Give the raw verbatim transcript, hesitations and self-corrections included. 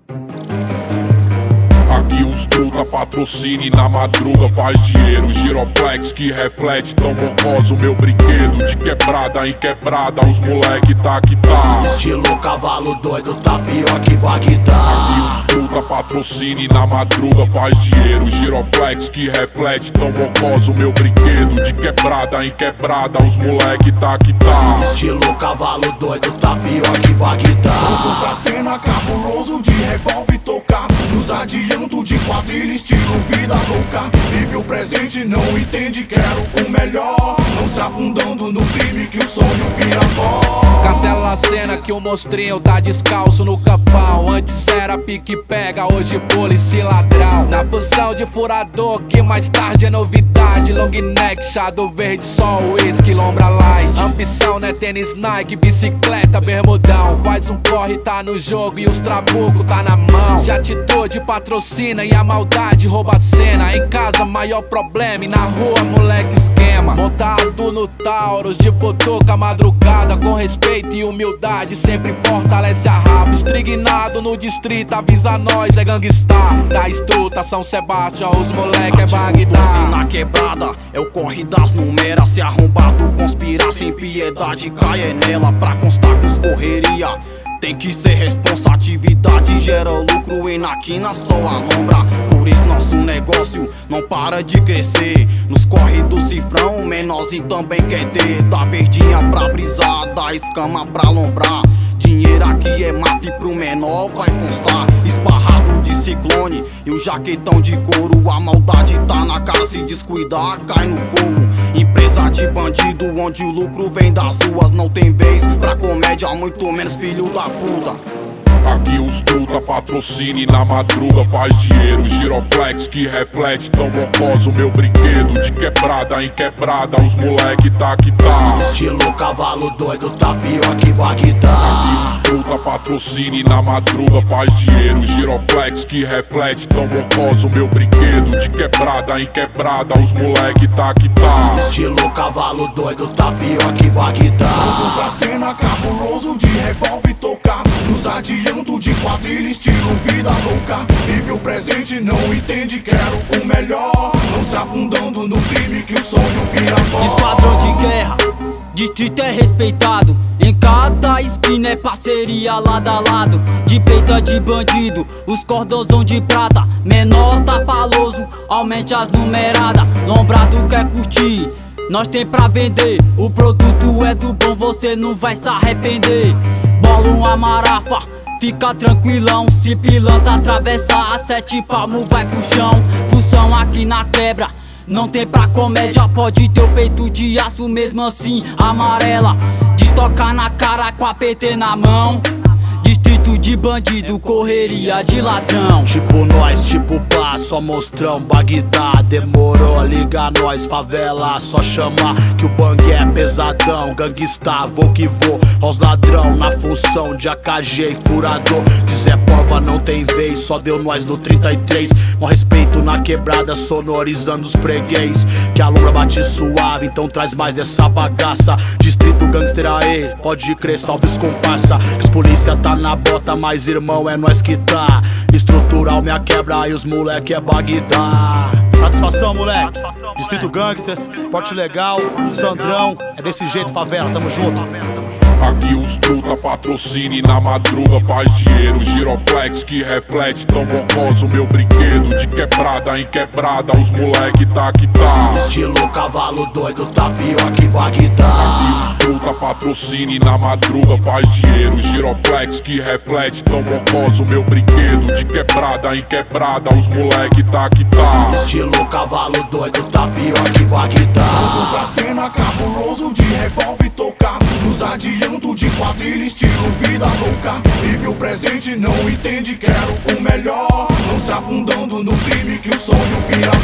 Aqui os truta patrocine na madruga, faz dinheiro. Giroflex que reflete, tão mocoso meu brinquedo. De quebrada em quebrada, os moleque tá que tá. Estilo cavalo doido, tá pior que Bagdá. Aqui os truta patrocine na madruga, faz dinheiro. Giroflex que reflete, tão mocoso meu brinquedo. De quebrada em quebrada, os moleque tá que tá. Estilo cavalo doido, tá pior que Bagdá. Tudo pra cena cabuloso de revólver tocar. Nos adianto de quadrilha, estilo vida louca. Vive o presente, não entende, quero o melhor. Não se afundando no crime que o sonho vira pó. Castela a cena que o monstrinho tá descalço no capão. Antes era pique-pega, hoje polícia e ladrão. Na função de furador, que mais tarde é novidade. Long neck, shadow verde, só whisky, lombra light. Ambição, né? Tênis Nike, bicicleta, bermudão. Faz um corre, tá no jogo e os trabucos tá na mão. Se a atitude patrocina e a maldade rouba a cena. Em casa, maior problema e na rua, moleque esquema. Montado no Taurus, de botoca madrugada. Com respeito e humildade, sempre fortalece a raba. Estrignado no distrito, avisa nós, é gangstar. Da estruta, São Sebastião, os moleque é Bagdá. Na quebrada, é o corre das numeras. Se arrombado conspirar sem piedade, cai é nela. Pra constar com os correria, tem que ser responsabilidade. Gera lucro e na quina só a lombra. Por isso nosso negócio não para de crescer. Nos corre do cifrão, o menorzinho também quer ter. Da verdinha pra brisar, da escama pra lombrar. Dinheiro aqui é mate pro menor, vai constar. Esparrado de ciclone e o jaquetão de couro. A maldade tá na cara, se descuidar cai no fogo. Empresa de bandido onde o lucro vem das ruas. Não tem vez pra comédia, muito menos filho da puta. Aqui os truta patrocine na madruga, faz dinheiro. Giroflex que reflete, tão mocoso meu brinquedo. De quebrada em quebrada, os moleque tá que tá. Estilo cavalo doido, tá pior que Bagdá. Aqui os truta patrocine na madruga, faz dinheiro. Giroflex que reflete, tão mocoso meu brinquedo. De quebrada em quebrada, os moleque tá que tá. Estilo cavalo doido, tá pior que Bagdá. Tudo pra cena cabuloso de revólver tocar. Nos adianto de quadrilha, estilo vida louca. Vive o presente, não entende, quero o melhor. Não se afundando no crime que o sonho vira pó. Esquadrão de guerra, distrito é respeitado. Em cada esquina é parceria lado a lado. De peita de bandido, os cordãozão de prata. Menor tá paloso, aumente as numeradas. Lombrado quer curtir, nós tem pra vender. O produto é do bom, você não vai se arrepender. Bola uma marafa, fica tranquilão. Se pilantra atravessar a sete palmos vai pro chão. Função aqui na quebra, não tem pra comédia. Pode ter o peito de aço, mesmo assim amarela. De tocar na cara com a P T na mão. Distrito de bandido, correria de ladrão. Tipo nós, tipo pá, só mostrão, Bagdá. Demorou, liga nós, favela, só chamar que o bang é pesadão. Gangsta, vou que vou, aos ladrão na função de A K G e furador. Quiser porva não tem vez, só deu nós no trinta e três. Com respeito na quebrada, sonorizando os freguês. Que a lombra bate suave, então traz mais essa bagaça. Distrito gangster aê, pode crer, salve os comparsa. Que os polícia tá na bota, mas irmão é nós que tá. Estrutural minha quebra e os moleque é Bagdá. Satisfação, moleque. Distrito Gangster, porte legal, Sandrão. É desse jeito, favela, tamo junto. Aqui os truta patrocine na madruga, faz dinheiro. Giroflex que reflete, tão mocoso meu brinquedo. De quebrada em quebrada, os moleque tá que tá. Estilo cavalo doido, tá pior que Bagdá. Aqui os truta patrocine na madruga, faz dinheiro. Giroflex que reflete, tão mocoso meu brinquedo. De quebrada em quebrada, os moleque tá que tá. Estilo cavalo doido, tá pior que Bagdá. Tudo pra cena cabuloso de revólver tocar. Nos adianto de quadrilha, estilo vida louca. Vive o presente, não entende, quero o melhor. Não se afundando no crime que o sonho vira